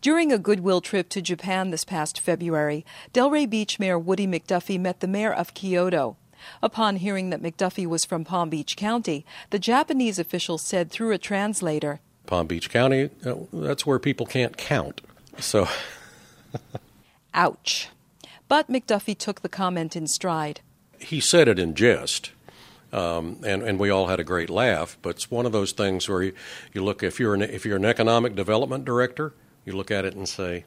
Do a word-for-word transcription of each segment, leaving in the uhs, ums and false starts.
During a goodwill trip to Japan this past February, Delray Beach Mayor Woody McDuffie met the mayor of Kyoto. Upon hearing that McDuffie was from Palm Beach County, the Japanese official said through a translator, Palm Beach County, uh, that's where people can't count. So, ouch. But McDuffie took the comment in stride. He said it in jest, um, and, and we all had a great laugh, but it's one of those things where you, you look, if you're, an, if you're an economic development director, you look at it and say,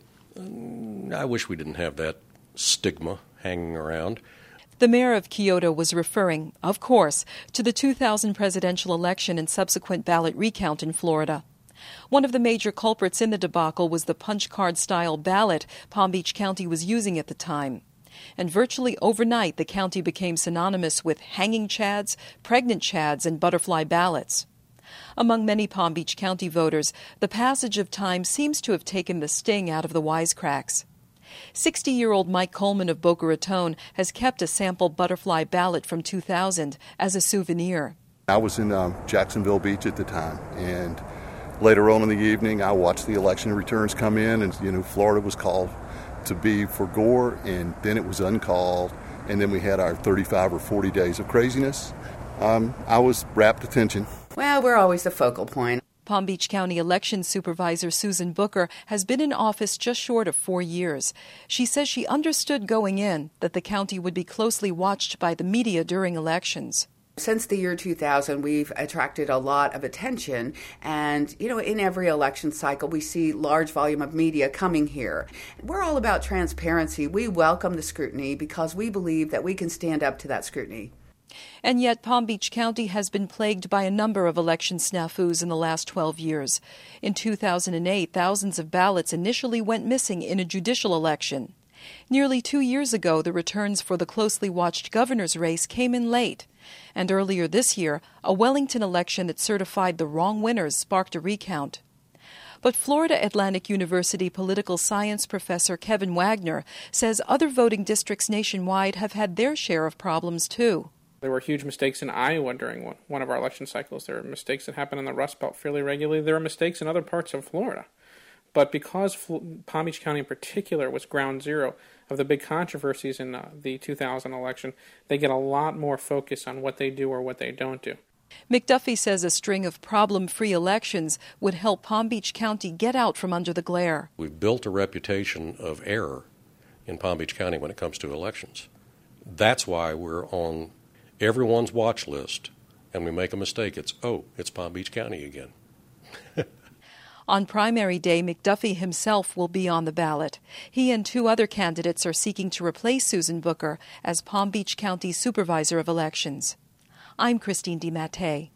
I wish we didn't have that stigma hanging around. The mayor of Kyoto was referring, of course, to the two thousand presidential election and subsequent ballot recount in Florida. One of the major culprits in the debacle was the punch card-style ballot Palm Beach County was using at the time. And virtually overnight, the county became synonymous with hanging chads, pregnant chads, and butterfly ballots. Among many Palm Beach County voters, the passage of time seems to have taken the sting out of the wisecracks. sixty-year-old Mike Coleman of Boca Raton has kept a sample butterfly ballot from two thousand as a souvenir. I was in um, Jacksonville Beach at the time, and later on in the evening, I watched the election returns come in, and, you know, Florida was called to be for Gore, and then it was uncalled, and then we had our thirty-five or forty days of craziness. Um, I was rapt attention. Well, we're always the focal point. Palm Beach County Election Supervisor Susan Booker has been in office just short of four years. She says she understood going in that the county would be closely watched by the media during elections. Since the year two thousand, we've attracted a lot of attention, and, you know, in every election cycle, we see large volume of media coming here. We're all about transparency. We welcome the scrutiny because we believe that we can stand up to that scrutiny. And yet Palm Beach County has been plagued by a number of election snafus in the last twelve years. In two thousand eight, thousands of ballots initially went missing in a judicial election. Nearly two years ago, the returns for the closely watched governor's race came in late. And earlier this year, a Wellington election that certified the wrong winners sparked a recount. But Florida Atlantic University political science professor Kevin Wagner says other voting districts nationwide have had their share of problems too. There were huge mistakes in Iowa during one of our election cycles. There were mistakes that happened in the Rust Belt fairly regularly. There were mistakes in other parts of Florida. But because Palm Beach County in particular was ground zero of the big controversies in uh, the two thousand election, they get a lot more focus on what they do or what they don't do. McDuffie says a string of problem-free elections would help Palm Beach County get out from under the glare. We've built a reputation of error in Palm Beach County when it comes to elections. That's why we're on everyone's watch list, and we make a mistake, it's, oh, it's Palm Beach County again. On primary day, McDuffie himself will be on the ballot. He and two other candidates are seeking to replace Susan Booker as Palm Beach County Supervisor of Elections. I'm Christine DiMattei.